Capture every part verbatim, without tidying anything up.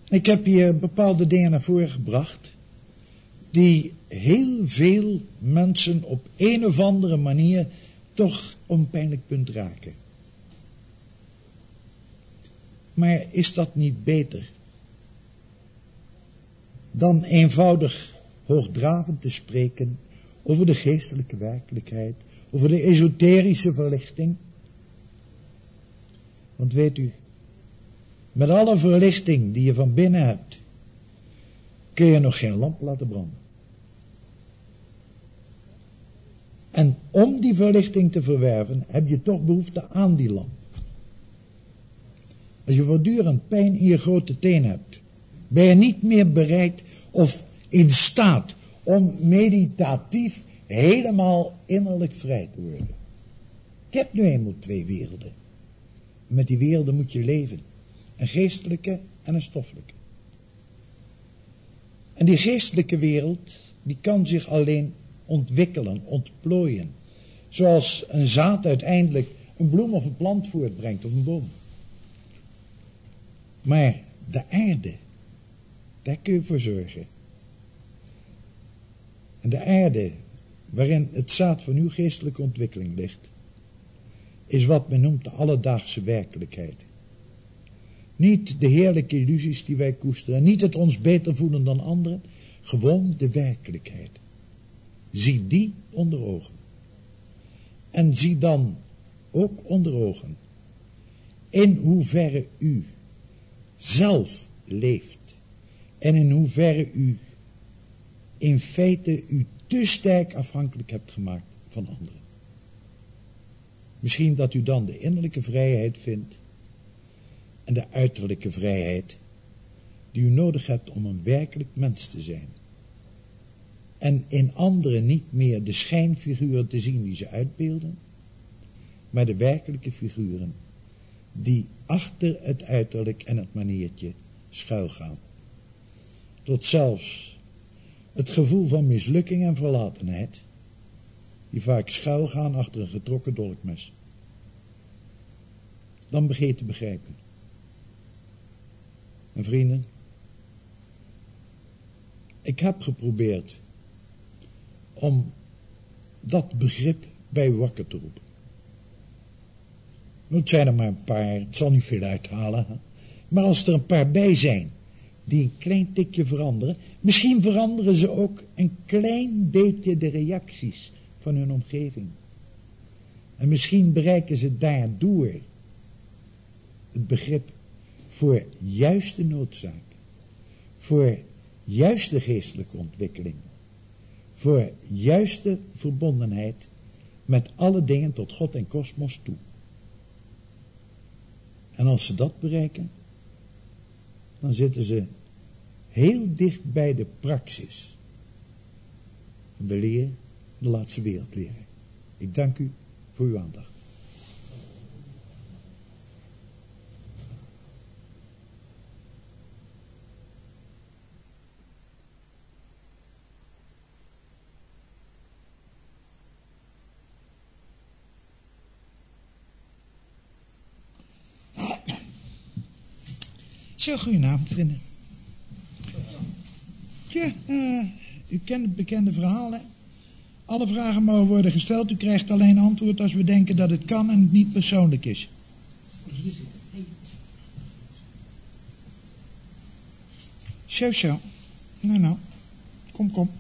Ik heb hier bepaalde dingen naar voren gebracht, die heel veel mensen op een of andere manier toch op een pijnlijk punt raken. Maar is dat niet beter dan eenvoudig hoogdravend te spreken over de geestelijke werkelijkheid, over de esoterische verlichting? Want weet u, met alle verlichting die je van binnen hebt, kun je nog geen lamp laten branden. En om die verlichting te verwerven, heb je toch behoefte aan die lamp. Als je voortdurend pijn in je grote teen hebt, ben je niet meer bereid of in staat om meditatief helemaal innerlijk vrij te worden. Je hebt nu eenmaal twee werelden. Met die werelden moet je leven. Een geestelijke en een stoffelijke. En die geestelijke wereld, die kan zich alleen ontwikkelen, ontplooien. Zoals een zaad uiteindelijk een bloem of een plant voortbrengt, of een boom. Maar de aarde, daar kun je voor zorgen. En de aarde, waarin het zaad van uw geestelijke ontwikkeling ligt, is wat men noemt de alledaagse werkelijkheid. Niet de heerlijke illusies die wij koesteren, niet het ons beter voelen dan anderen, gewoon de werkelijkheid. Zie die onder ogen. En zie dan ook onder ogen in hoeverre u zelf leeft en in hoeverre u in feite u te sterk afhankelijk hebt gemaakt van anderen. Misschien dat u dan de innerlijke vrijheid vindt en de uiterlijke vrijheid die u nodig hebt om een werkelijk mens te zijn. En in anderen niet meer de schijnfiguren te zien die ze uitbeelden, maar de werkelijke figuren die achter het uiterlijk en het maniertje schuilgaan. Tot zelfs het gevoel van mislukking en verlatenheid, die vaak schuilgaan achter een getrokken dolkmes. Dan begin je te begrijpen. En vrienden, ik heb geprobeerd om dat begrip bij u wakker te roepen. Het zijn er maar een paar, het zal niet veel uithalen. Hè? Maar als er een paar bij zijn die een klein tikje veranderen, misschien veranderen ze ook een klein beetje de reacties van hun omgeving. En misschien bereiken ze daardoor het begrip voor juiste noodzaak, voor juiste geestelijke ontwikkeling, voor juiste verbondenheid met alle dingen tot God en kosmos toe. En als ze dat bereiken, dan zitten ze heel dicht bij de praxis van de leer, de laatste wereldleren. Ik dank u voor uw aandacht. Zo, goedenavond vrienden. Tja, uh, u kent het bekende verhaal, hè? Alle vragen mogen worden gesteld, u krijgt alleen antwoord als we denken dat het kan en het niet persoonlijk is. Zo, zo. Nou, nou. Kom, kom.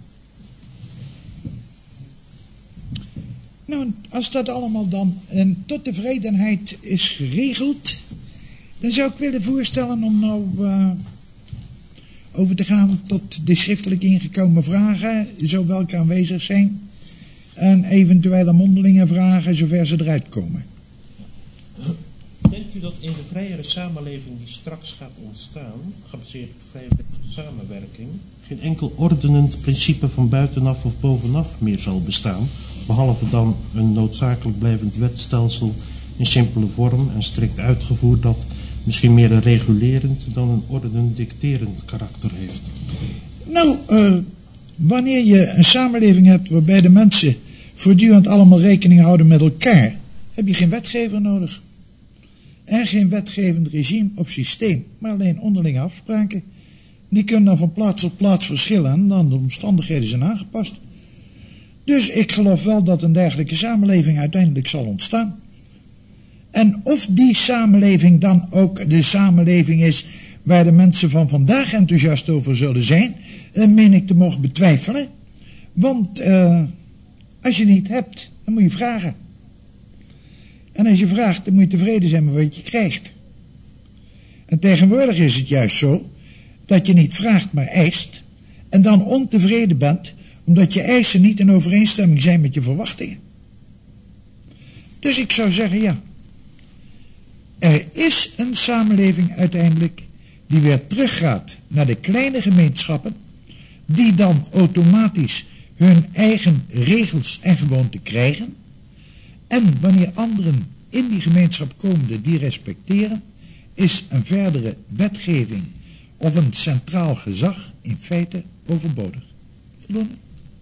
Nou, als dat allemaal dan en tot tevredenheid is geregeld, dan zou ik willen voorstellen om nou uh, over te gaan tot de schriftelijk ingekomen vragen, zo welke aanwezig zijn, en eventuele mondelinge vragen, zover ze eruit komen. Denkt u dat in de vrijere samenleving die straks gaat ontstaan, gebaseerd op vrijwillige samenwerking, geen enkel ordenend principe van buitenaf of bovenaf meer zal bestaan, behalve dan een noodzakelijk blijvend wetstelsel in simpele vorm en strikt uitgevoerd dat misschien meer een regulerend dan een ordenend dicterend karakter heeft? Nou, uh, wanneer je een samenleving hebt waarbij de mensen voortdurend allemaal rekening houden met elkaar, heb je geen wetgever nodig. en geen wetgevend regime of systeem, maar alleen onderlinge afspraken. Die kunnen dan van plaats tot plaats verschillen en dan de omstandigheden zijn aangepast. Dus ik geloof wel dat een dergelijke samenleving uiteindelijk zal ontstaan. En of die samenleving dan ook de samenleving is waar de mensen van vandaag enthousiast over zullen zijn, dan meen ik te mogen betwijfelen. Want uh, als je niet hebt, dan moet je vragen. En als je vraagt, dan moet je tevreden zijn met wat je krijgt. En tegenwoordig is het juist zo dat je niet vraagt, maar eist. En dan ontevreden bent, omdat je eisen niet in overeenstemming zijn met je verwachtingen. Dus ik zou zeggen, ja. Er is een samenleving uiteindelijk die weer teruggaat naar de kleine gemeenschappen, die dan automatisch hun eigen regels en gewoonten krijgen. En wanneer anderen in die gemeenschap komen die respecteren, is een verdere wetgeving of een centraal gezag in feite overbodig. Voldoende?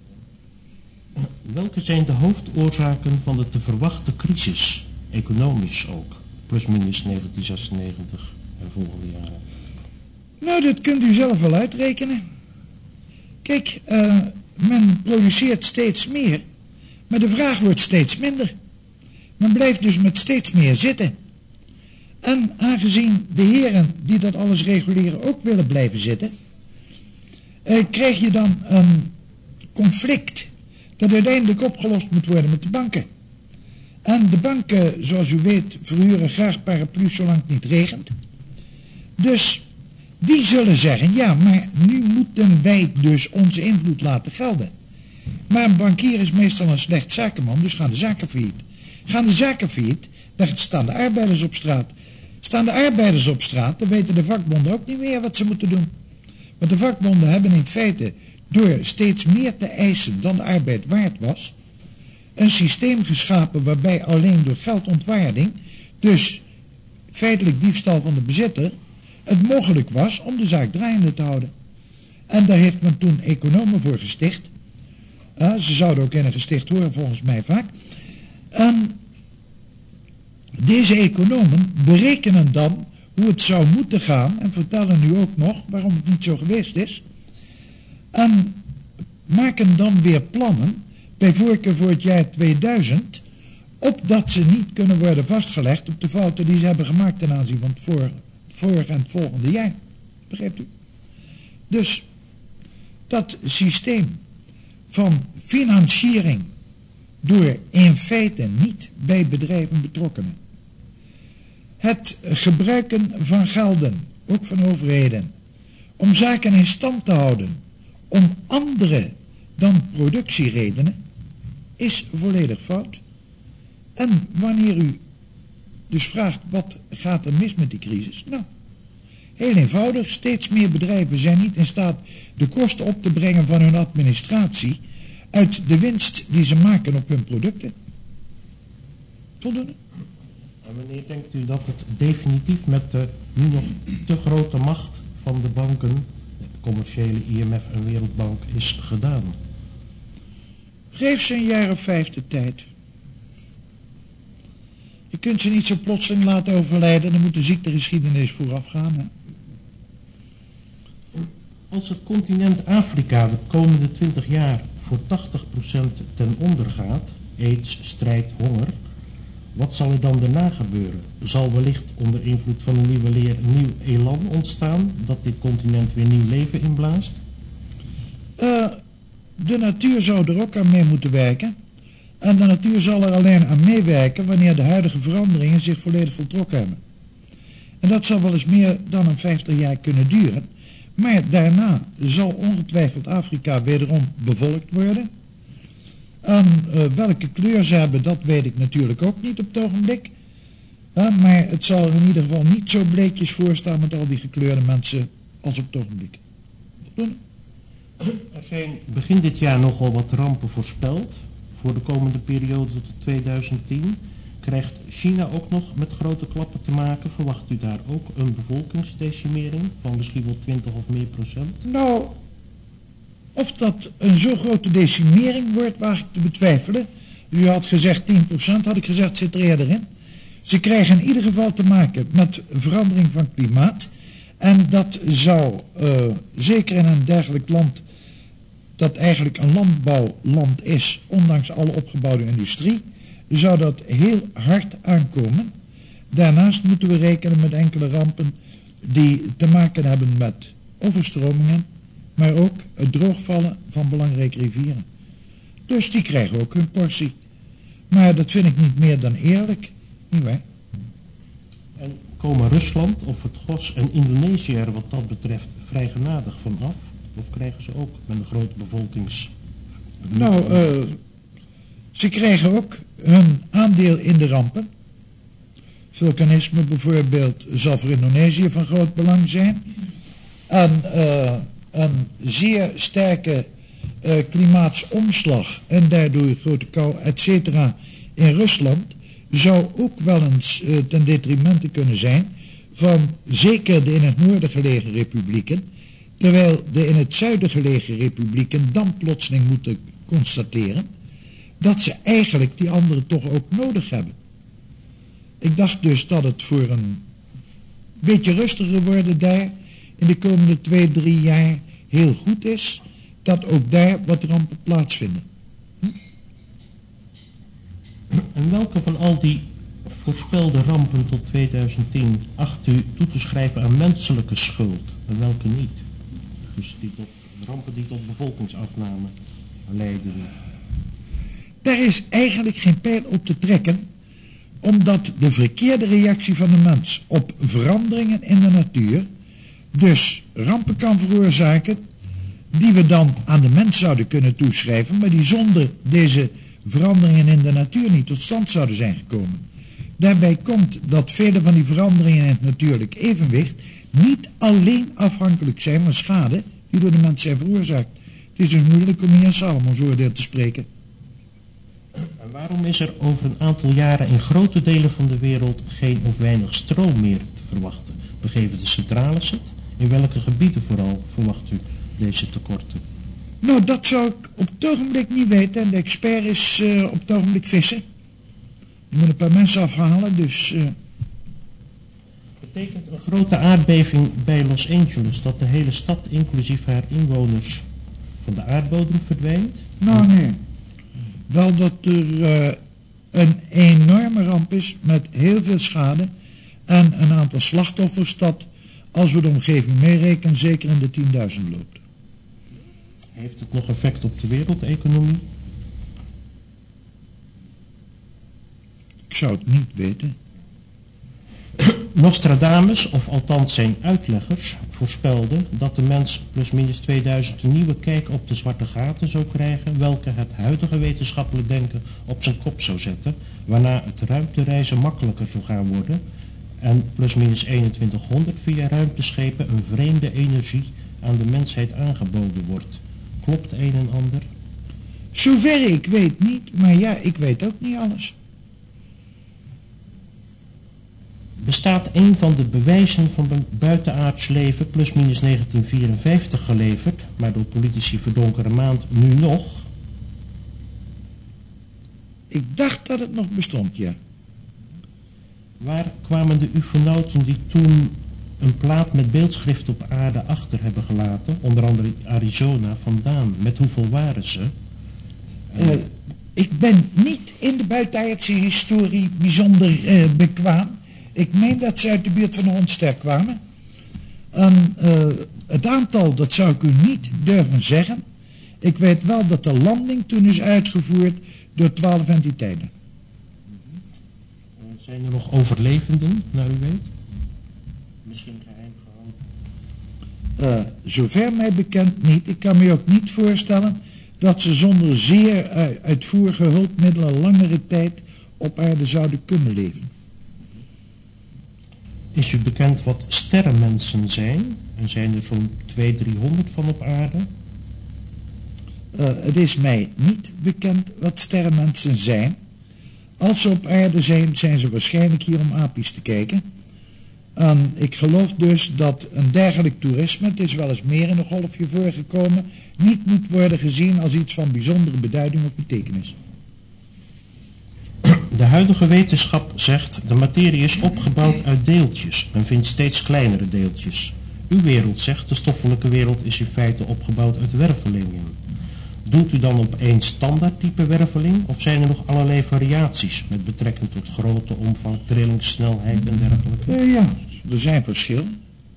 Welke zijn de hoofdoorzaken van de te verwachte crisis, economisch ook, plus minus negentien zesennegentig en volgende jaren? Nou, dat kunt u zelf wel uitrekenen. Kijk, uh, men produceert steeds meer, maar de vraag wordt steeds minder. Men blijft dus met steeds meer zitten. En aangezien de heren die dat alles reguleren ook willen blijven zitten, uh, krijg je dan een conflict dat uiteindelijk opgelost moet worden met de banken. En de banken, zoals u weet, verhuren graag paraplu's zolang het niet regent. Dus die zullen zeggen, ja, maar nu moeten wij dus onze invloed laten gelden. Maar een bankier is meestal een slecht zakenman, dus gaan de zaken failliet. Gaan de zaken failliet, dan staan de arbeiders op straat. Staan de arbeiders op straat, dan weten de vakbonden ook niet meer wat ze moeten doen. Want de vakbonden hebben in feite, door steeds meer te eisen dan de arbeid waard was, een systeem geschapen waarbij alleen door geldontwaarding, dus feitelijk diefstal van de bezitter, het mogelijk was om de zaak draaiende te houden. En daar heeft men toen economen voor gesticht. Uh, ze zouden ook in een gesticht horen volgens mij vaak. En deze economen berekenen dan hoe het zou moeten gaan en vertellen nu ook nog waarom het niet zo geweest is. En maken dan weer plannen, bij voorkeur voor het jaar tweeduizend, opdat ze niet kunnen worden vastgelegd op de fouten die ze hebben gemaakt ten aanzien van het vorige, vorige en het volgende jaar. Begrijpt u? Dus dat systeem van financiering door in feite niet bij bedrijven betrokkenen, het gebruiken van gelden, ook van overheden, om zaken in stand te houden, om andere dan productieredenen, is volledig fout. En wanneer u dus vraagt, wat gaat er mis met die crisis? Nou, heel eenvoudig, steeds meer bedrijven zijn niet in staat de kosten op te brengen van hun administratie uit de winst die ze maken op hun producten. Voldoende? En wanneer denkt u dat het definitief met de nu nog te grote macht van de banken, de commerciële I M F en Wereldbank, is gedaan? Geef ze een jaar of vijf de tijd. Je kunt ze niet zo plotseling laten overlijden, dan moet de ziektegeschiedenis vooraf gaan. Hè? Als het continent Afrika de komende twintig jaar voor tachtig procent ten onder gaat, aids, strijd, honger, wat zal er dan daarna gebeuren? Zal wellicht onder invloed van een nieuwe leer een nieuw elan ontstaan, dat dit continent weer nieuw leven inblaast? Uh, de natuur zou er ook aan mee moeten werken. En de natuur zal er alleen aan meewerken wanneer de huidige veranderingen zich volledig voltrokken hebben. En dat zal wel eens meer dan een vijftig jaar kunnen duren. Maar daarna zal ongetwijfeld Afrika wederom bevolkt worden. En uh, welke kleur ze hebben, dat weet ik natuurlijk ook niet op het ogenblik. Uh, maar het zal er in ieder geval niet zo bleekjes voor staan met al die gekleurde mensen als op het ogenblik. Voldoende? Er zijn begin dit jaar nogal wat rampen voorspeld. Voor de komende periode tot tweeduizend tien krijgt China ook nog met grote klappen te maken. Verwacht u daar ook een bevolkingsdecimering van misschien wel twintig of meer procent? Nou, of dat een zo grote decimering wordt, waag ik te betwijfelen. U had gezegd tien procent, had ik gezegd zit er eerder in. Ze krijgen in ieder geval te maken met verandering van klimaat. En dat zou, uh, zeker in een dergelijk land, dat eigenlijk een landbouwland is, ondanks alle opgebouwde industrie, zou dat heel hard aankomen. Daarnaast moeten we rekenen met enkele rampen die te maken hebben met overstromingen, maar ook het droogvallen van belangrijke rivieren. Dus die krijgen ook hun portie. Maar dat vind ik niet meer dan eerlijk. Niet waar? En komen Rusland of het G O S en Indonesië er wat dat betreft vrij genadig van af? Of krijgen ze ook met een grote bevolkings... Nou, uh, ze krijgen ook hun aandeel in de rampen. Vulkanisme bijvoorbeeld zal voor Indonesië van groot belang zijn. En uh, een zeer sterke uh, klimaatsomslag en daardoor grote kou, et cetera, in Rusland zou ook wel eens uh, ten detrimente kunnen zijn van zeker de in het noorden gelegen republieken, terwijl de in het zuiden gelegen republieken dan plotseling moeten constateren dat ze eigenlijk die anderen toch ook nodig hebben. Ik dacht dus dat het voor een beetje rustiger worden daar in de komende twee, drie jaar heel goed is dat ook daar wat rampen plaatsvinden. Hm? En welke van al die voorspelde rampen tot tweeduizend tien acht u toe te schrijven aan menselijke schuld en welke niet? Dus die tot, rampen die tot bevolkingsafname leiden. Daar is eigenlijk geen pijl op te trekken, omdat de verkeerde reactie van de mens op veranderingen in de natuur dus rampen kan veroorzaken die we dan aan de mens zouden kunnen toeschrijven, maar die zonder deze veranderingen in de natuur niet tot stand zouden zijn gekomen. Daarbij komt dat vele van die veranderingen in het natuurlijk evenwicht niet alleen afhankelijk zijn van schade die door de mens zijn veroorzaakt. Het is dus moeilijk om hier een Salomons oordeel te spreken. En waarom is er over een aantal jaren in grote delen van de wereld geen of weinig stroom meer te verwachten? Begeven de centrales het? In welke gebieden vooral verwacht u deze tekorten? Nou, dat zou ik op het ogenblik niet weten. En de expert is uh, op het ogenblik vissen. Die moet een paar mensen afhalen, dus... Uh... Betekent een grote aardbeving bij Los Angeles dat de hele stad, inclusief haar inwoners, van de aardbodem verdwijnt? Nou, nee. Wel dat er uh, een enorme ramp is met heel veel schade en een aantal slachtoffers dat, als we de omgeving meerekenen, zeker in de tienduizend loopt. Heeft het nog effect op de wereldeconomie? Ik zou het niet weten. Nostradamus, of althans zijn uitleggers, voorspelden dat de mens plusminus tweeduizend een nieuwe kijk op de zwarte gaten zou krijgen, welke het huidige wetenschappelijk denken op zijn kop zou zetten, waarna het ruimtereizen makkelijker zou gaan worden en plusminus eenentwintighonderd via ruimteschepen een vreemde energie aan de mensheid aangeboden wordt. Klopt een en ander? Zover ik weet niet, maar ja, ik weet ook niet alles. Bestaat een van de bewijzen van buitenaards leven plusminus negentien vierenvijftig geleverd, maar door politici verdonkere maand nu nog? Ik dacht dat het nog bestond, ja. Waar kwamen de ufonauten die toen een plaat met beeldschrift op aarde achter hebben gelaten, onder andere Arizona, vandaan? Met hoeveel waren ze? Uh, ik ben niet in de buitenaardse historie bijzonder uh, bekwaam. Ik meen dat ze uit de buurt van de Hondster kwamen. En, uh, het aantal, dat zou ik u niet durven zeggen. Ik weet wel dat de landing toen is uitgevoerd door twaalf entiteiten. Mm-hmm. Zijn er nog overlevenden, naar u weet? Misschien geheim gehouden? Uh, zover mij bekend niet. Ik kan me ook niet voorstellen dat ze zonder zeer uh, uitvoerige hulpmiddelen langere tijd op aarde zouden kunnen leven. Is u bekend wat sterrenmensen zijn? En zijn er zo'n tweehonderd, driehonderd van op aarde? Uh, het is mij niet bekend wat sterrenmensen zijn. Als ze op aarde zijn, zijn ze waarschijnlijk hier om apies te kijken. En ik geloof dus dat een dergelijk toerisme, het is wel eens meer in een golfje voorgekomen, niet moet worden gezien als iets van bijzondere beduiding of betekenis. De huidige wetenschap zegt, de materie is opgebouwd uit deeltjes. Men vindt steeds kleinere deeltjes. Uw wereld zegt, de stoffelijke wereld is in feite opgebouwd uit wervelingen. Doelt u dan op één standaard type werveling of zijn er nog allerlei variaties met betrekking tot grootte, omvang, trillingssnelheid en dergelijke? Uh, ja, er zijn verschillen.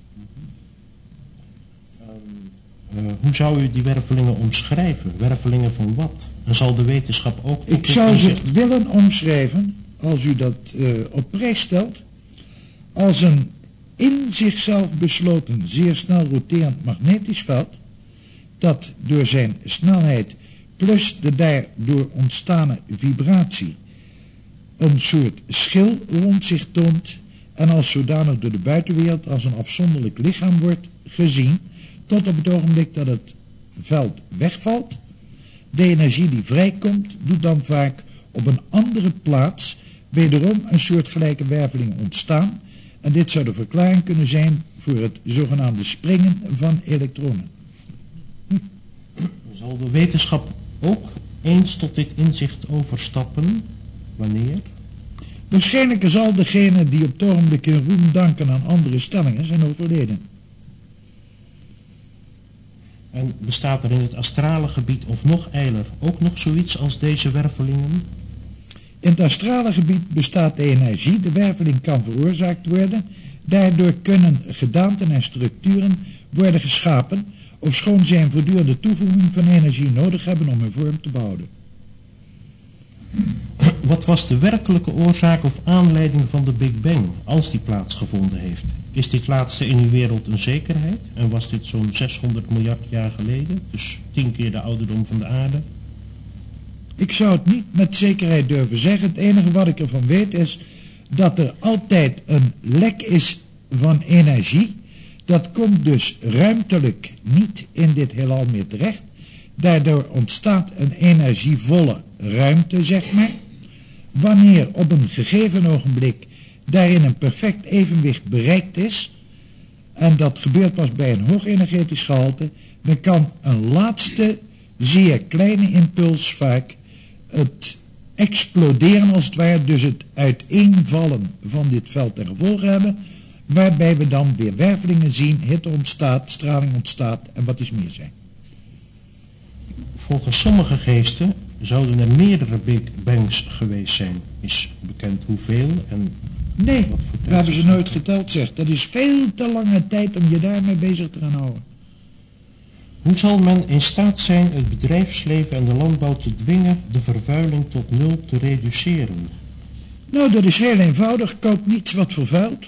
Uh, hoe zou u die wervelingen omschrijven? Wervelingen van wat? En zal de wetenschap ook... Ik zou ze willen omschrijven, als u dat uh, op prijs stelt, als een in zichzelf besloten, zeer snel roterend magnetisch veld, dat door zijn snelheid plus de daardoor ontstane vibratie een soort schil rond zich toont en als zodanig door de buitenwereld als een afzonderlijk lichaam wordt gezien, tot op het ogenblik dat het veld wegvalt. De energie die vrijkomt doet dan vaak op een andere plaats wederom een soortgelijke werveling ontstaan en dit zou de verklaring kunnen zijn voor het zogenaamde springen van elektronen. Hm. Zal de wetenschap ook eens tot dit inzicht overstappen? Wanneer? Waarschijnlijk zal degene die op het ogenblik in roem danken aan andere stellingen zijn overleden. En bestaat er in het astrale gebied of nog eiler ook nog zoiets als deze wervelingen? In het astrale gebied bestaat de energie, de werveling kan veroorzaakt worden. Daardoor kunnen gedaanten en structuren worden geschapen, ofschoon zij een voortdurende toevoeging van energie nodig hebben om hun vorm te behouden. Wat was de werkelijke oorzaak of aanleiding van de Big Bang, als die plaatsgevonden heeft? Is dit laatste in uw wereld een zekerheid? En was dit zo'n zeshonderd miljard jaar geleden, dus tien keer de ouderdom van de aarde? Ik zou het niet met zekerheid durven zeggen. Het enige wat ik ervan weet is dat er altijd een lek is van energie. Dat komt dus ruimtelijk niet in dit heelal meer terecht. Daardoor ontstaat een energievolle ruimte, zeg maar. Wanneer op een gegeven ogenblik daarin een perfect evenwicht bereikt is, en dat gebeurt pas bij een hoog energetisch gehalte, dan kan een laatste zeer kleine impuls vaak het exploderen als het ware, dus het uiteenvallen van dit veld ten gevolge hebben, waarbij we dan weer wervelingen zien, hitte ontstaat, straling ontstaat en wat is meer zijn. Volgens sommige geesten zouden er meerdere Big Bangs geweest zijn. Is bekend hoeveel en nee, wat voor we hebben ze nooit geteld, zeg. Dat is veel te lange tijd om je daarmee bezig te gaan houden. Hoe zal men in staat zijn het bedrijfsleven en de landbouw te dwingen de vervuiling tot nul te reduceren? Nou, dat is heel eenvoudig. Koop niets wat vervuilt.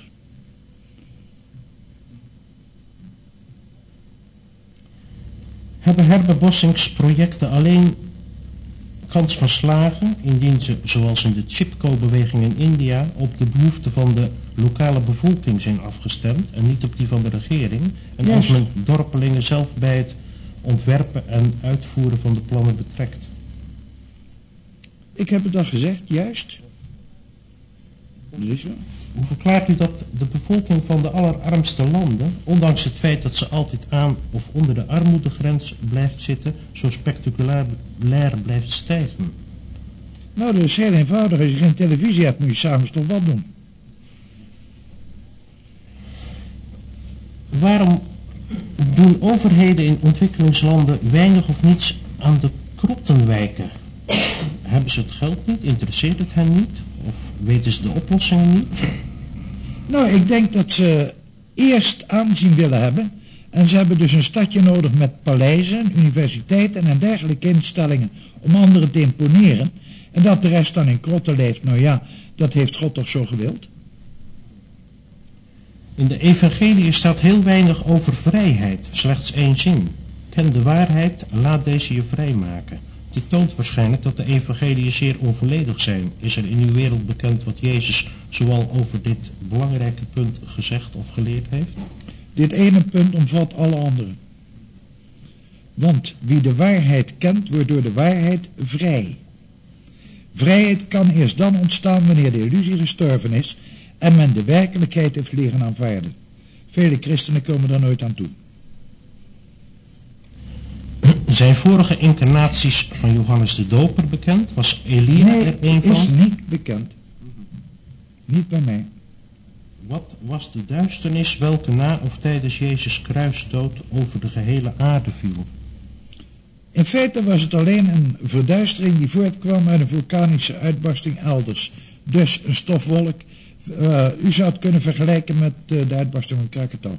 Hebben herbebossingsprojecten alleen kans van slagen indien ze, zoals in de Chipko-beweging in India, op de behoeften van de lokale bevolking zijn afgestemd en niet op die van de regering? En Juist. Als men dorpelingen zelf bij het ontwerpen en uitvoeren van de plannen betrekt? Ik heb het al gezegd, juist. Dat is zo. Hoe verklaart u dat de bevolking van de allerarmste landen, ondanks het feit dat ze altijd aan of onder de armoedegrens blijft zitten, zo spectaculair blijft stijgen? Nou, dat is heel eenvoudig. Als je geen televisie hebt, moet je s'avonds toch wat doen. Waarom doen overheden in ontwikkelingslanden weinig of niets aan de krottenwijken? Hebben ze het geld niet? Interesseert het hen niet? Of weten ze de oplossingen niet? Nou, ik denk dat ze eerst aanzien willen hebben. En ze hebben dus een stadje nodig met paleizen, universiteiten en dergelijke instellingen om anderen te imponeren. En dat de rest dan in krotten leeft, nou ja, dat heeft God toch zo gewild. In de evangelie staat heel weinig over vrijheid, slechts één zin. Ken de waarheid, laat deze je vrijmaken. Dit toont waarschijnlijk dat de evangeliën zeer onvolledig zijn. Is er in uw wereld bekend wat Jezus zoal over dit belangrijke punt gezegd of geleerd heeft? Dit ene punt omvat alle anderen. Want wie de waarheid kent, wordt door de waarheid vrij. Vrijheid kan eerst dan ontstaan wanneer de illusie gestorven is en men de werkelijkheid heeft leren aanvaarden. Vele christenen komen daar nooit aan toe. Zijn vorige incarnaties van Johannes de Doper bekend? Was Elia Nee, er een van? is niet bekend. Niet bij mij. Wat was de duisternis welke na of tijdens Jezus' kruisdood over de gehele aarde viel? In feite was het alleen een verduistering die voortkwam uit een vulkanische uitbarsting elders. Dus een stofwolk. Uh, u zou het kunnen vergelijken met uh, de uitbarsting van Krakatau.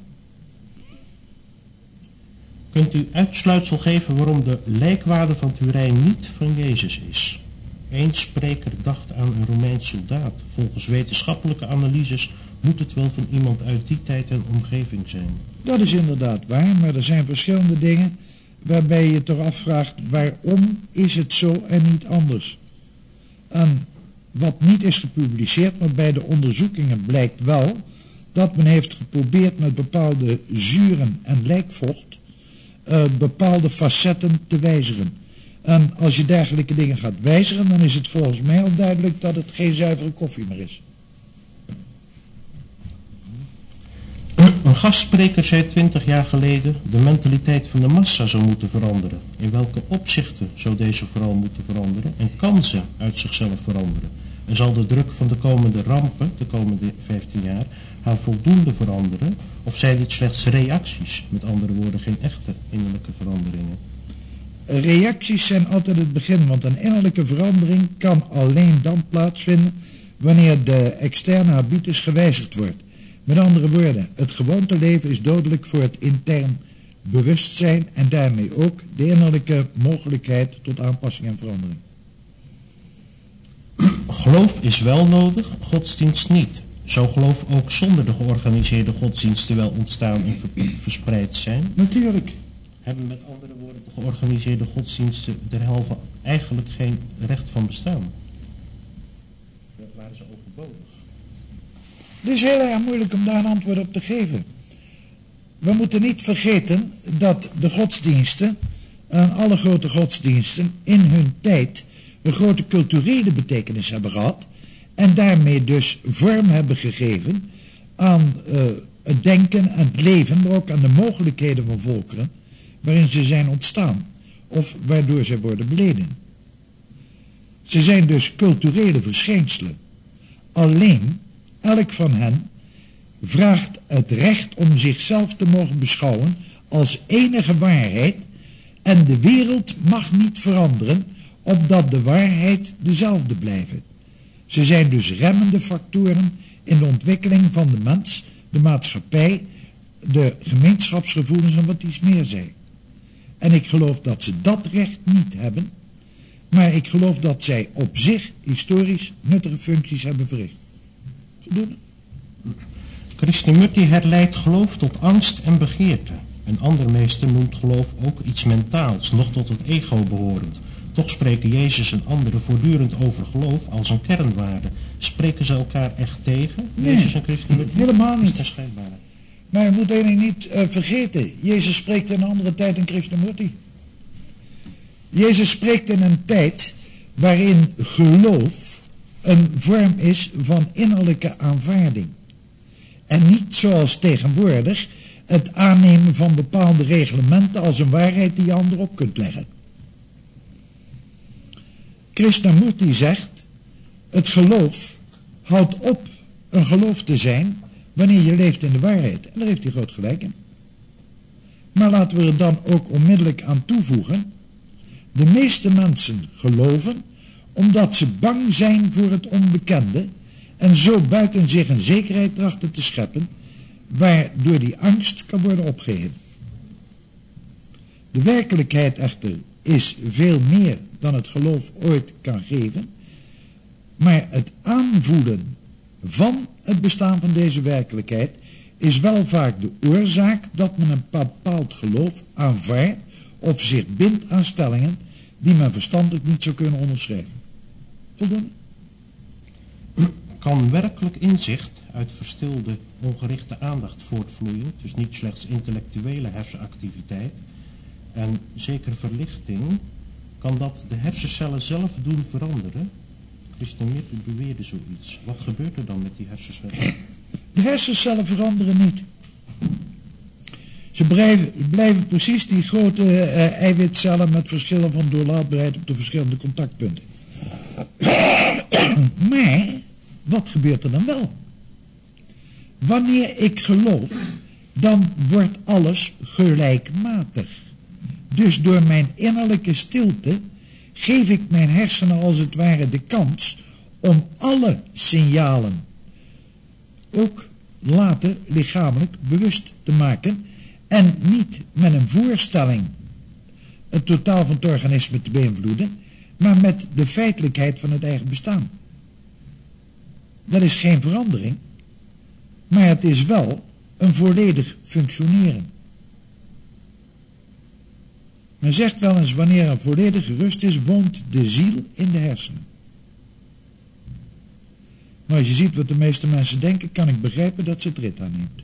Kunt u uitsluitsel geven waarom de lijkwade van Turijn niet van Jezus is? Eén spreker dacht aan een Romeins soldaat. Volgens wetenschappelijke analyses moet het wel van iemand uit die tijd en omgeving zijn. Dat is inderdaad waar, maar er zijn verschillende dingen waarbij je toch afvraagt waarom is het zo en niet anders. En wat niet is gepubliceerd, maar bij de onderzoekingen blijkt wel dat men heeft geprobeerd met bepaalde zuren en lijkvocht uh, bepaalde facetten te wijzigen. En als je dergelijke dingen gaat wijzigen, dan is het volgens mij al duidelijk dat het geen zuivere koffie meer is. Een gastspreker zei twintig jaar geleden, de mentaliteit van de massa zou moeten veranderen. In welke opzichten zou deze vooral moeten veranderen en kan ze uit zichzelf veranderen? En zal de druk van de komende rampen, de komende vijftien jaar, haar voldoende veranderen? Of zijn dit slechts reacties, met andere woorden geen echte innerlijke veranderingen? Reacties zijn altijd het begin, want een innerlijke verandering kan alleen dan plaatsvinden wanneer de externe habitus gewijzigd wordt. Met andere woorden, het gewoonteleven is dodelijk voor het intern bewustzijn en daarmee ook de innerlijke mogelijkheid tot aanpassing en verandering. Geloof is wel nodig, godsdienst niet. Zou geloof ook zonder de georganiseerde godsdiensten wel ontstaan en verspreid zijn? Natuurlijk. Hebben met andere woorden de georganiseerde godsdiensten derhalve eigenlijk geen recht van bestaan? Dat waren ze overbodig. Het is heel erg moeilijk om daar een antwoord op te geven. We moeten niet vergeten dat de godsdiensten, en alle grote godsdiensten, in hun tijd een grote culturele betekenis hebben gehad en daarmee dus vorm hebben gegeven aan uh, het denken en het leven, maar ook aan de mogelijkheden van volkeren waarin ze zijn ontstaan of waardoor ze worden beleden. Ze zijn dus culturele verschijnselen. Alleen elk van hen vraagt het recht om zichzelf te mogen beschouwen als enige waarheid en de wereld mag niet veranderen opdat de waarheid dezelfde blijft. Ze zijn dus remmende factoren in de ontwikkeling van de mens, de maatschappij, de gemeenschapsgevoelens en wat iets meer zijn. En ik geloof dat ze dat recht niet hebben, maar ik geloof dat zij op zich historisch nuttige functies hebben verricht. Voldoende? Krishnamurti herleidt geloof tot angst en begeerte. Een ander meester noemt geloof ook iets mentaals, nog tot het ego behorend. Toch spreken Jezus en anderen voortdurend over geloof als een kernwaarde. Spreken ze elkaar echt tegen, nee, Jezus en Krishnamurti? Helemaal niet. Dat is schijnbaar. Maar je moet één ding niet uh, vergeten. Jezus spreekt in een andere tijd dan Krishnamurti. Jezus spreekt in een tijd waarin geloof een vorm is van innerlijke aanvaarding. En niet zoals tegenwoordig het aannemen van bepaalde reglementen als een waarheid die je ander op kunt leggen. Krishnamurti zegt, het geloof houdt op een geloof te zijn wanneer je leeft in de waarheid. En daar heeft hij groot gelijk in. Maar laten we er dan ook onmiddellijk aan toevoegen, de meeste mensen geloven omdat ze bang zijn voor het onbekende en zo buiten zich een zekerheid trachten te scheppen waardoor die angst kan worden opgeheven. De werkelijkheid echter is veel meer dan het geloof ooit kan geven, maar het aanvoelen van het bestaan van deze werkelijkheid is wel vaak de oorzaak dat men een bepaald geloof aanvaardt of zich bindt aan stellingen die men verstandelijk niet zou kunnen onderschrijven. Voldoende? Kan werkelijk inzicht uit verstilde, ongerichte aandacht voortvloeien, dus niet slechts intellectuele hersenactiviteit en zeker verlichting, kan dat de hersencellen zelf doen veranderen? Krishnamurti beweerde zoiets. Wat gebeurt er dan met die hersencellen? De hersencellen veranderen niet. Ze blijven, blijven precies die grote uh, eiwitcellen met verschillen van doorlaatbaarheid op de verschillende contactpunten. Maar, wat gebeurt er dan wel? Wanneer ik geloof, dan wordt alles gelijkmatig. Dus door mijn innerlijke stilte geef ik mijn hersenen als het ware de kans om alle signalen ook later lichamelijk bewust te maken en niet met een voorstelling het totaal van het organisme te beïnvloeden, maar met de feitelijkheid van het eigen bestaan. Dat is geen verandering, maar het is wel een volledig functioneren. Men zegt wel eens, wanneer er volledige rust is, woont de ziel in de hersenen. Maar als je ziet wat de meeste mensen denken, kan ik begrijpen dat ze het rit aanneemt.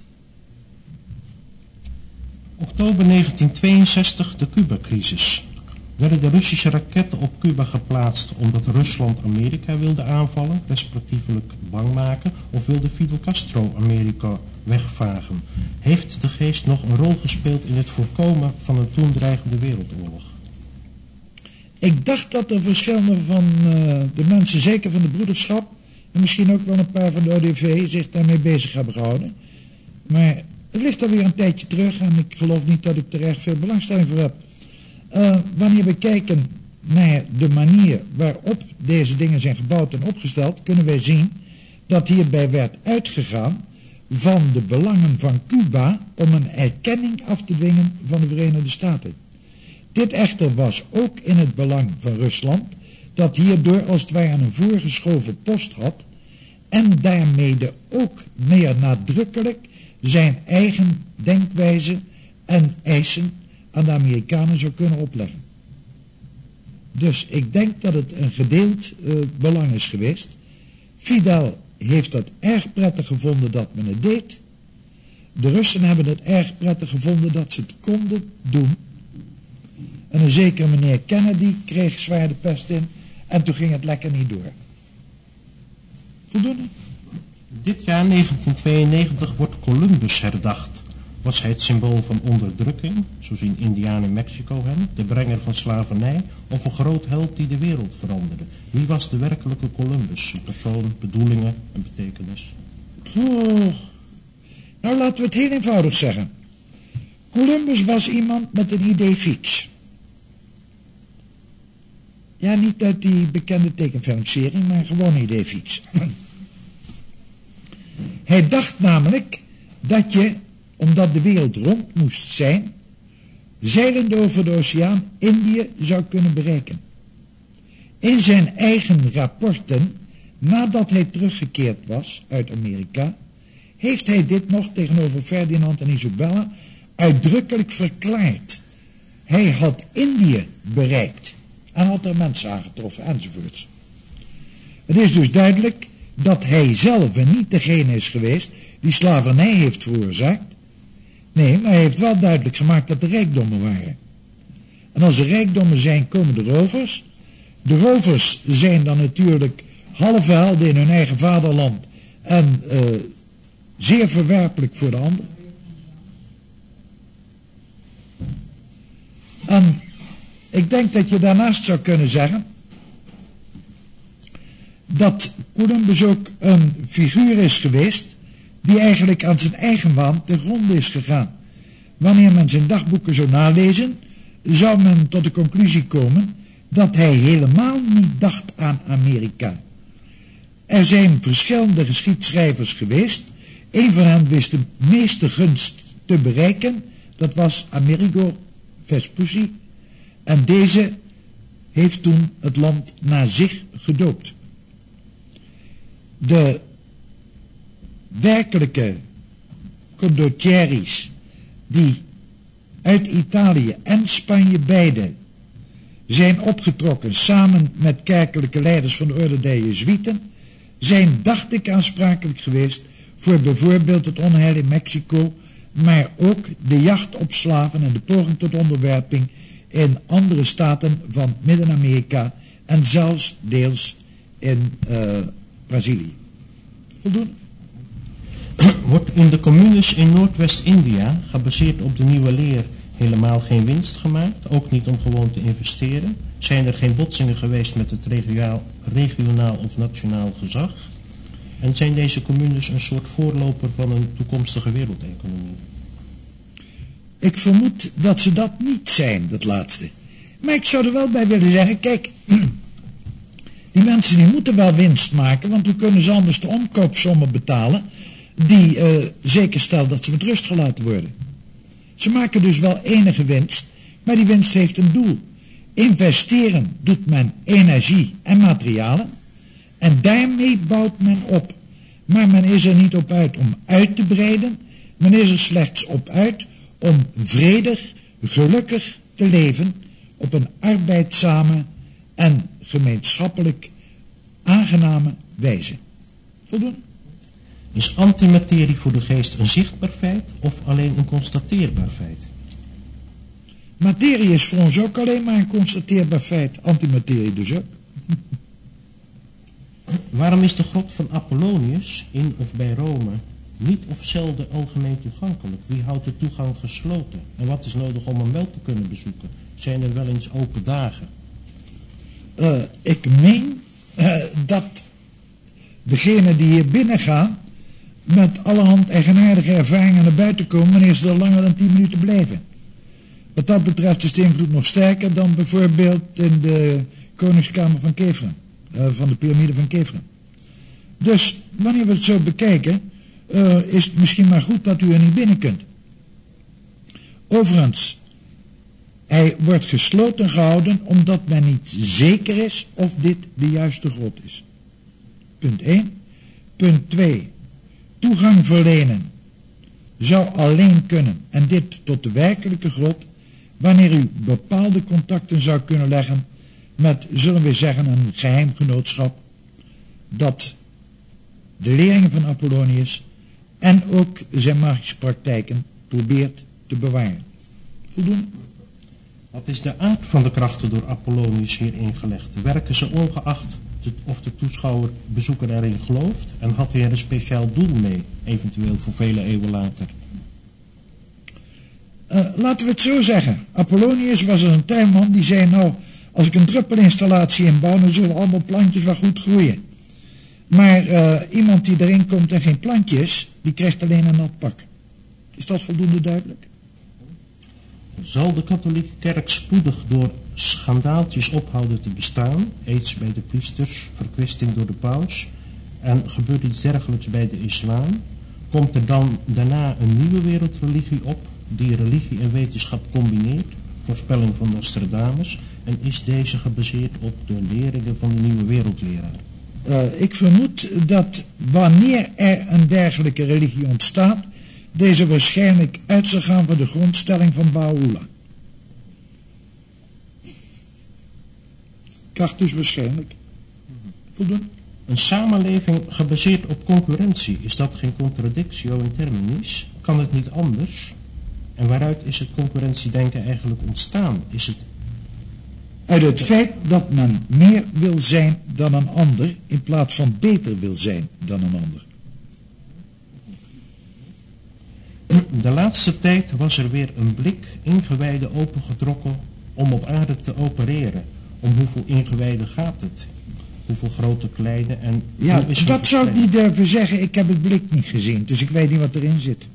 oktober negentien tweeënzestig, de Cuba-crisis. Werden de Russische raketten op Cuba geplaatst omdat Rusland Amerika wilde aanvallen, respectievelijk bang maken, of wilde Fidel Castro Amerika wegvagen? Heeft de geest nog een rol gespeeld in het voorkomen van een toen dreigende wereldoorlog? Ik dacht dat er verschillende van uh, de mensen, zeker van de broederschap, en misschien ook wel een paar van de O D V, zich daarmee bezig hebben gehouden. Maar het ligt alweer een tijdje terug en ik geloof niet dat ik er erg veel belangstelling voor heb. Uh, wanneer we kijken naar de manier waarop deze dingen zijn gebouwd en opgesteld, kunnen wij zien dat hierbij werd uitgegaan van de belangen van Cuba om een erkenning af te dwingen van de Verenigde Staten. Dit echter was ook in het belang van Rusland, dat hierdoor als het ware een voorgeschoven post had en daarmee ook meer nadrukkelijk zijn eigen denkwijze en eisen aan de Amerikanen zou kunnen opleggen. Dus ik denk dat het een gedeeld uh, belang is geweest. Fidel heeft het erg prettig gevonden dat men het deed. De Russen hebben het erg prettig gevonden dat ze het konden doen. En een zekere meneer Kennedy kreeg zwaar de pest in en toen ging het lekker niet door. Voldoende? Dit jaar negentien tweeënnegentig wordt Columbus herdacht. Was hij het symbool van onderdrukking, zo zien Indianen in Mexico hem, de brenger van slavernij, of een groot held die de wereld veranderde? Wie was de werkelijke Columbus? Zijn persoon, bedoelingen en betekenis? Oh. Nou, laten we het heel eenvoudig zeggen. Columbus was iemand met een idee fix. Ja, niet uit die bekende tekenfilmserie, maar gewoon een idee fix. Hij dacht namelijk dat je, omdat de wereld rond moest zijn, zeilend over de oceaan Indië zou kunnen bereiken. In zijn eigen rapporten, nadat hij teruggekeerd was uit Amerika, heeft hij dit nog tegenover Ferdinand en Isabella uitdrukkelijk verklaard. Hij had Indië bereikt en had er mensen aangetroffen enzovoorts. Het is dus duidelijk dat hij zelf en niet degene is geweest die slavernij heeft veroorzaakt. Nee, maar hij heeft wel duidelijk gemaakt dat er rijkdommen waren. En als er rijkdommen zijn, komen de rovers. De rovers zijn dan natuurlijk halve helden in hun eigen vaderland en uh, zeer verwerpelijk voor de ander. En ik denk dat je daarnaast zou kunnen zeggen dat Columbus ook een figuur is geweest die eigenlijk aan zijn eigen waan te gronde is gegaan. Wanneer men zijn dagboeken zou nalezen, zou men tot de conclusie komen dat hij helemaal niet dacht aan Amerika. Er zijn verschillende geschiedschrijvers geweest. Een van hen wist de meeste gunst te bereiken. Dat was Amerigo Vespucci. En deze heeft toen het land naar zich gedoopt. De werkelijke condottieri's die uit Italië en Spanje beide zijn opgetrokken samen met kerkelijke leiders van de orde der Jezuïeten, zijn, dacht ik, aansprakelijk geweest voor bijvoorbeeld het onheil in Mexico, maar ook de jacht op slaven en de poging tot onderwerping in andere staten van Midden-Amerika en zelfs deels in uh, Brazilië. Voldoende? Wordt in de communes in Noordwest-India, gebaseerd op de nieuwe leer, helemaal geen winst gemaakt? Ook niet om gewoon te investeren? Zijn er geen botsingen geweest met het regionaal, regionaal of nationaal gezag? En zijn deze communes een soort voorloper van een toekomstige wereldeconomie? Ik vermoed dat ze dat niet zijn, dat laatste. Maar ik zou er wel bij willen zeggen, kijk, die mensen die moeten wel winst maken, want hoe kunnen ze anders de omkoopsommen betalen die uh, zeker stelt dat ze met rust gelaten worden. Ze maken dus wel enige winst, maar die winst heeft een doel. Investeren doet men energie en materialen en daarmee bouwt men op. Maar men is er niet op uit om uit te breiden, men is er slechts op uit om vredig, gelukkig te leven op een arbeidzame en gemeenschappelijk aangename wijze. Voldoende? Is antimaterie voor de geest een zichtbaar feit of alleen een constateerbaar feit? Materie is voor ons ook alleen maar een constateerbaar feit, antimaterie dus ook. Waarom is de grot van Apollonius in of bij Rome niet of zelden algemeen toegankelijk? Wie houdt de toegang gesloten? En wat is nodig om hem wel te kunnen bezoeken? Zijn er wel eens open dagen? Uh, ik meen uh, dat degenen die hier binnen gaan met allerhand eigenaardige ervaringen naar buiten komen wanneer ze er langer dan tien minuten blijven. Wat dat betreft is de invloed nog sterker dan bijvoorbeeld in de koningskamer van Kefren, uh, van de piramide van Kefren. Dus wanneer we het zo bekijken, uh, is het misschien maar goed dat u er niet binnen kunt. Overigens, hij wordt gesloten gehouden omdat men niet zeker is of dit de juiste grot is. Punt één. Punt twee. Toegang verlenen zou alleen kunnen, en dit tot de werkelijke grot, wanneer u bepaalde contacten zou kunnen leggen met, zullen we zeggen, een geheimgenootschap dat de leringen van Apollonius en ook zijn magische praktijken probeert te bewaren. Voldoende? Wat is de aard van de krachten door Apollonius hier ingelegd? Werken ze ongeacht of de toeschouwer, bezoeker erin gelooft? En had hij er een speciaal doel mee, eventueel voor vele eeuwen later? Uh, laten we het zo zeggen. Apollonius was een tuinman die zei, nou, als ik een druppelinstallatie inbouw, dan zullen allemaal plantjes wel goed groeien. Maar uh, iemand die erin komt en geen plantjes, die krijgt alleen een nat pak. Is dat voldoende duidelijk? Zal de katholieke kerk spoedig door schandaaltjes ophouden te bestaan, aids bij de priesters, verkwisting door de paus, en gebeurt iets dergelijks bij de islam? Komt er dan daarna een nieuwe wereldreligie op, die religie en wetenschap combineert, voorspelling van Nostradamus, en is deze gebaseerd op de leringen van de nieuwe wereldleraar? Uh, ik vermoed dat wanneer er een dergelijke religie ontstaat, deze waarschijnlijk uit zal gaan van de grondstelling van Baha'u'llah. Kracht dus waarschijnlijk. Voldoende? Een samenleving gebaseerd op concurrentie, is dat geen contradictio in terminis? Kan het niet anders? En waaruit is het concurrentiedenken eigenlijk ontstaan? Is het... Uit het feit dat men meer wil zijn dan een ander, in plaats van beter wil zijn dan een ander. De laatste tijd was er weer een blik ingewijden opengetrokken om op aarde te opereren. Om hoeveel ingewijden gaat het? Hoeveel grote, kleine en... Ja, dat zou ik niet durven zeggen. Ik heb het blik niet gezien, dus ik weet niet wat erin zit.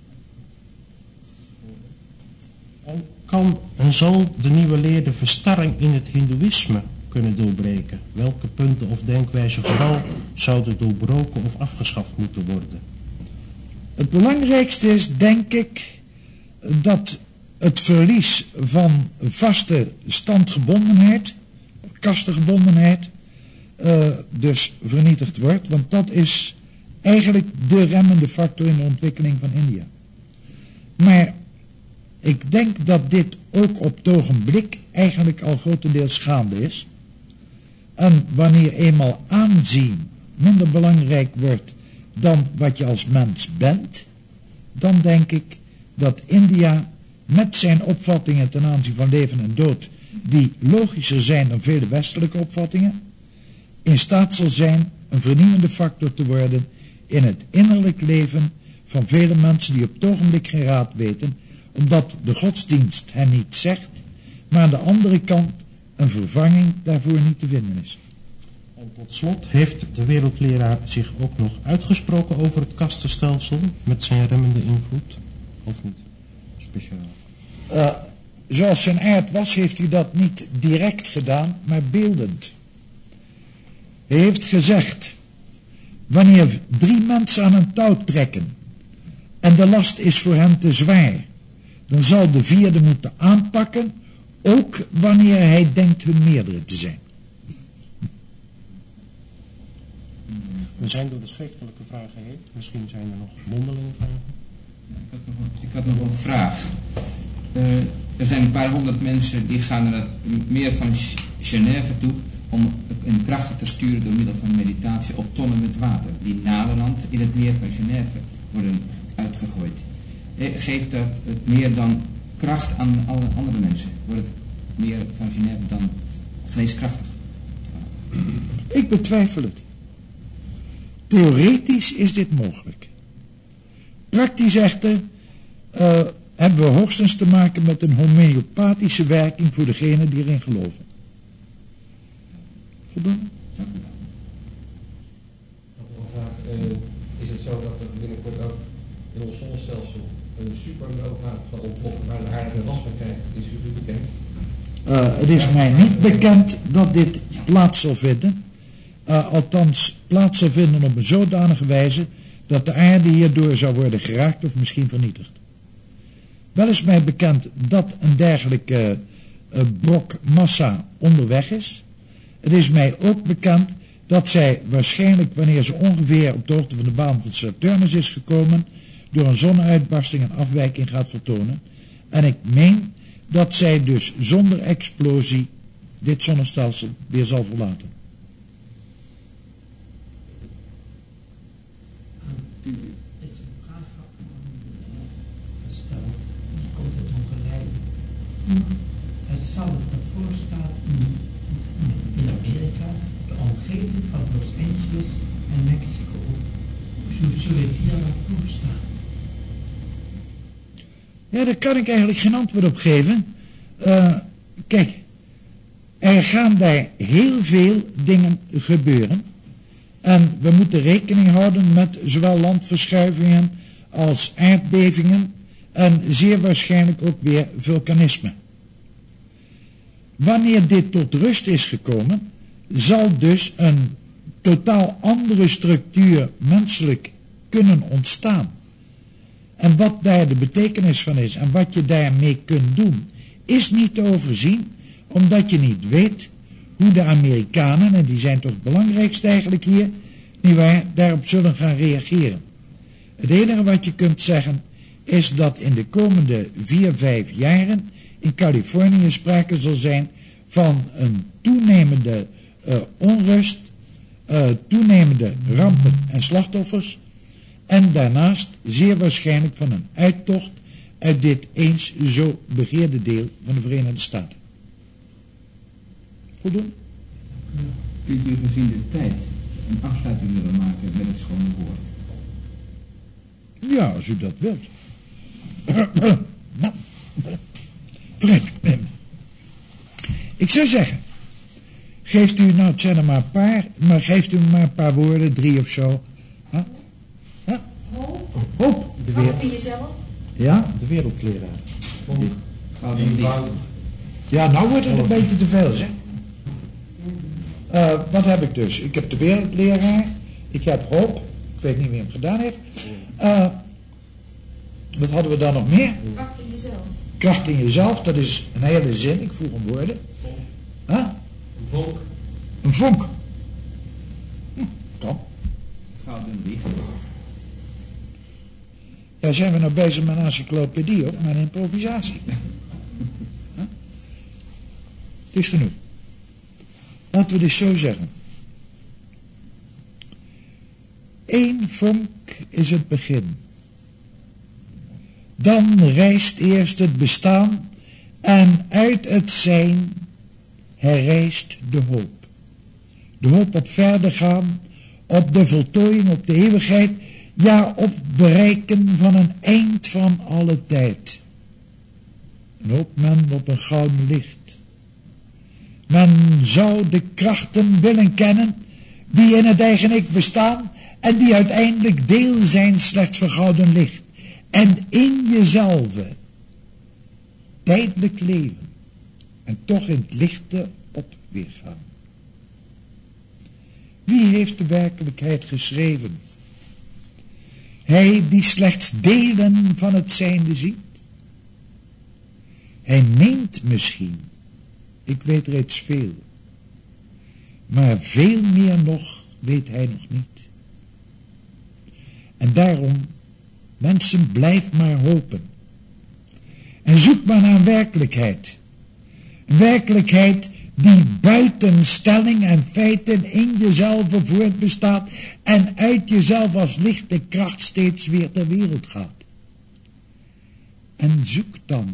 En kan en zal de nieuwe leer de verstarring in het hindoeïsme kunnen doorbreken? Welke punten of denkwijzen vooral zouden doorbroken of afgeschaft moeten worden? Het belangrijkste is, denk ik, dat het verlies van vaste standgebondenheid, kastengebondenheid, uh, dus vernietigd wordt. Want dat is eigenlijk de remmende factor in de ontwikkeling van India. Maar ik denk dat dit ook op het ogenblik eigenlijk al grotendeels gaande is. En wanneer eenmaal aanzien minder belangrijk wordt dan wat je als mens bent, dan denk ik dat India met zijn opvattingen ten aanzien van leven en dood, die logischer zijn dan vele westelijke opvattingen, in staat zal zijn een vernieuwende factor te worden in het innerlijk leven van vele mensen die op het ogenblik geen raad weten, omdat de godsdienst hen niet zegt, maar aan de andere kant een vervanging daarvoor niet te vinden is. En tot slot heeft de wereldleraar zich ook nog uitgesproken over het kastenstelsel met zijn remmende invloed, of niet? Speciaal. Uh, zoals zijn aard was, heeft hij dat niet direct gedaan, maar beeldend. Hij heeft gezegd, wanneer drie mensen aan een touw trekken en de last is voor hen te zwaar, dan zal de vierde moeten aanpakken, ook wanneer hij denkt hun meerdere te zijn. We zijn door de schriftelijke vragen heen. Misschien zijn er nog mondelinge vragen. Ik had nog een, ik had nog een vraag. Uh, er zijn een paar honderd mensen die gaan naar het meer van Genève toe om hun krachten te sturen door middel van meditatie op tonnen met water, die naderhand in het meer van Genève worden uitgegooid. Geeft dat het meer dan kracht aan alle andere mensen? Wordt het meer van Genève dan geneeskrachtig? Ik betwijfel het. Theoretisch is dit mogelijk. Praktisch echter uh, hebben we hoogstens te maken met een homeopathische werking voor degenen die erin geloven. Voldoende? Uh, is het zo dat er binnenkort ook in ons zonnestelsel een supernova gaat ontploffen waar de aarde geen last van krijgt? Is u bekend? Uh, het is mij niet bekend dat dit plaats zal vinden. Uh, althans plaats zal vinden op een zodanige wijze dat de aarde hierdoor zou worden geraakt of misschien vernietigd. Wel is mij bekend dat een dergelijke uh, brok massa onderweg is. Het is mij ook bekend dat zij waarschijnlijk, wanneer ze ongeveer op de hoogte van de baan van Saturnus is gekomen, door een zonneuitbarsting een afwijking gaat vertonen. En ik meen dat zij dus zonder explosie dit zonnestelsel weer zal verlaten. Het is een vraag gesteld, die komt het ongeleid. Het zal het voorstaan in Amerika, de omgeving van Los Angeles en Mexico. Zo zullen die dat voorstaan? Ja, daar kan ik eigenlijk geen antwoord op geven. Uh, kijk, er gaan daar heel veel dingen gebeuren. En we moeten rekening houden met zowel landverschuivingen als aardbevingen en zeer waarschijnlijk ook weer vulkanisme. Wanneer dit tot rust is gekomen, zal dus een totaal andere structuur menselijk kunnen ontstaan. En wat daar de betekenis van is en wat je daarmee kunt doen, is niet te overzien, omdat je niet weet hoe de Amerikanen, en die zijn toch het belangrijkste eigenlijk hier, nietwaar, daarop zullen gaan reageren. Het enige wat je kunt zeggen, is dat in de komende vier, vijf jaren in Californië sprake zal zijn van een toenemende uh, onrust, uh, toenemende rampen en slachtoffers, en daarnaast zeer waarschijnlijk van een uittocht uit dit eens zo begeerde deel van de Verenigde Staten. Voldoende? Kunt u gezien de tijd een afsluiting willen maken met het schone woord? Ja, als u dat wilt. Nou, ik zou zeggen, geeft u, nou het zijn er maar een paar, maar geeft u maar een paar woorden, drie of zo. Huh? Huh? Hoop. Hoop. De Hoop wereld. in jezelf. Ja, de wereldleraar. Gouden licht. Ja, nou wordt het een beetje te veel, zeg. Uh, wat heb ik dus? Ik heb de wereldleraar, ik heb hoop, ik weet niet wie hem gedaan heeft. Uh, wat hadden we dan nog meer? Kracht in jezelf. Kracht in jezelf, dat is een hele zin, ik voeg hem woorden. Huh? Een vonk. Een vonk. Hm, kan. Gouden licht. Ja, zijn we nou bezig met een encyclopedie of met een improvisatie? Huh? Het is genoeg. Laten we dit zo zeggen. Eén vonk is het begin. Dan rijst eerst het bestaan en uit het zijn herrijst de hoop. De hoop op verder gaan, op de voltooiing, op de eeuwigheid, ja op bereiken van een eind van alle tijd. En hoopt men op een gouden licht. Men zou de krachten willen kennen die in het eigen ik bestaan en die uiteindelijk deel zijn slechts van gouden licht. En in jezelf tijdelijk leven en toch in het lichte op weergaan. Wie heeft de werkelijkheid geschreven? Hij die slechts delen van het zijnde ziet. Hij meent misschien, ik weet reeds veel, maar veel meer nog weet hij nog niet. En daarom, mensen, blijf maar hopen. En zoek maar naar een werkelijkheid. Een werkelijkheid die buiten stelling en feiten in jezelf voortbestaat en uit jezelf als lichte kracht steeds weer ter wereld gaat. En zoek dan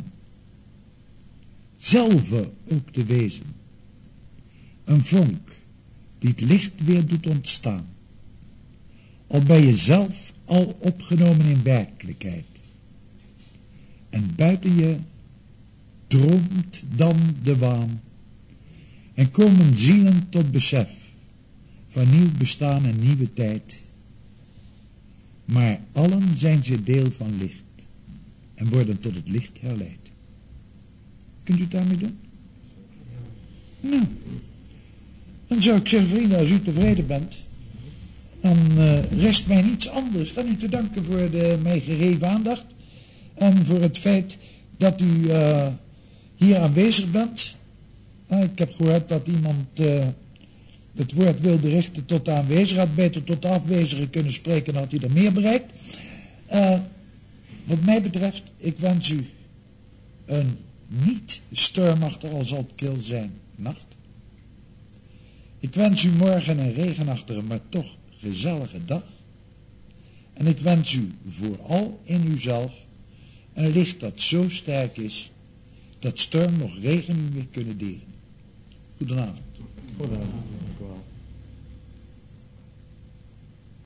zelf ook te wezen. Een vonk die het licht weer doet ontstaan. Al ben je zelf al opgenomen in werkelijkheid. En buiten je droomt dan de waan. En komen zielen tot besef van nieuw bestaan en nieuwe tijd. Maar allen zijn ze deel van licht en worden tot het licht herleid. Kunt u het daarmee doen? Nou, dan zou ik zeggen, vrienden, als u tevreden bent, dan uh, rest mij niets anders dan u te danken voor de mij gegeven aandacht en voor het feit dat u uh, hier aanwezig bent. Uh, ik heb gehoord dat iemand uh, het woord wilde richten tot de aanwezigen, had beter tot de afwezigen kunnen spreken, dan had hij er meer bereikt. Uh, wat mij betreft, ik wens u een niet stormachtig, al zal het kil zijn, nacht. Ik wens u morgen een regenachtige, maar toch gezellige dag. En ik wens u vooral in uzelf een licht dat zo sterk is, dat storm nog regen weer kunnen delen. Goedenavond. Goedenavond.